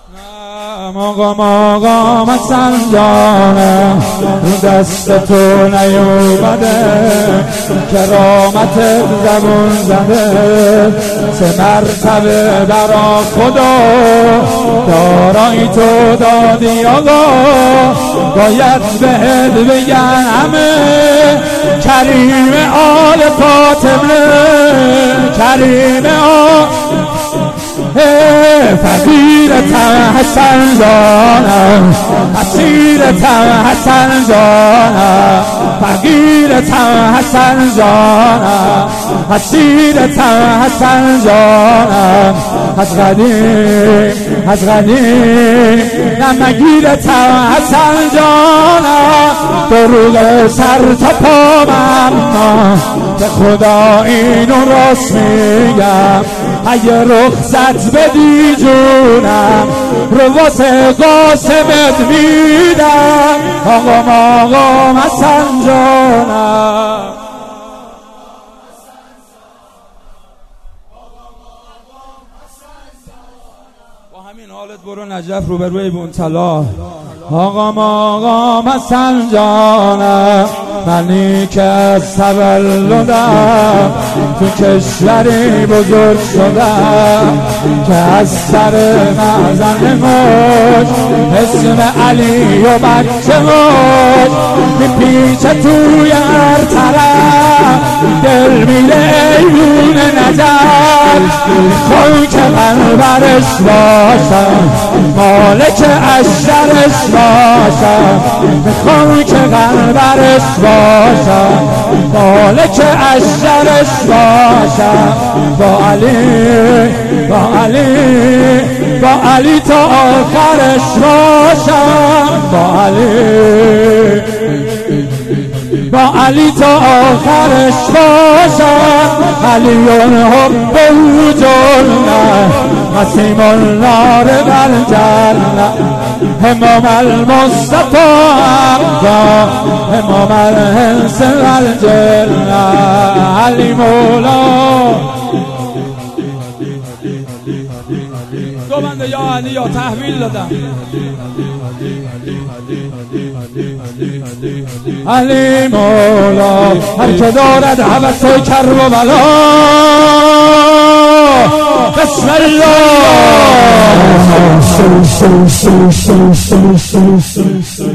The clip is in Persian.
مقام سنجانم رو دست تو نیومده، کرامت زبون زده، سه مرتبه برا خدا دارایی تو دادی آقا، باید بهت بگن همه کریم آل فاطمه، کریم آل فقیرتم حسن جانم، اسیرتم حسن جانم، فقیرتم حسن جانم، اسیرتم حسن جانم، از قدیم نمگیرتم حسن جانم، دروغ سر تا پامم به خدا اینو راست میگم، اگه رخصت بدی جونم رو واسه قاسمت میدم، آقا حسن جانم. با همین حالت برو نجف روبروی بونتلا. آقا حسن جانم، منی که از تولدم تو کشوری بزرگ شدم که از سر مزن موج اسم علی و بچه موج میپیچه توی هر طرف، دل میره ایون نجف، خاک من برش باشم، مالک اشترش باشم، خاک من برش باشم، مالک اشترش باشم، با علی تا آخرش باشم، با علی تا آخرش باشم، علیون حب و جنة قسیم النار والجنة، امام المصطفى حقا امام الانس والجنة، علی مولا. دو بنده یا علی یا تحویل دادم. علی مولا هر که دارد هوس کرب و بلا، بسم الله.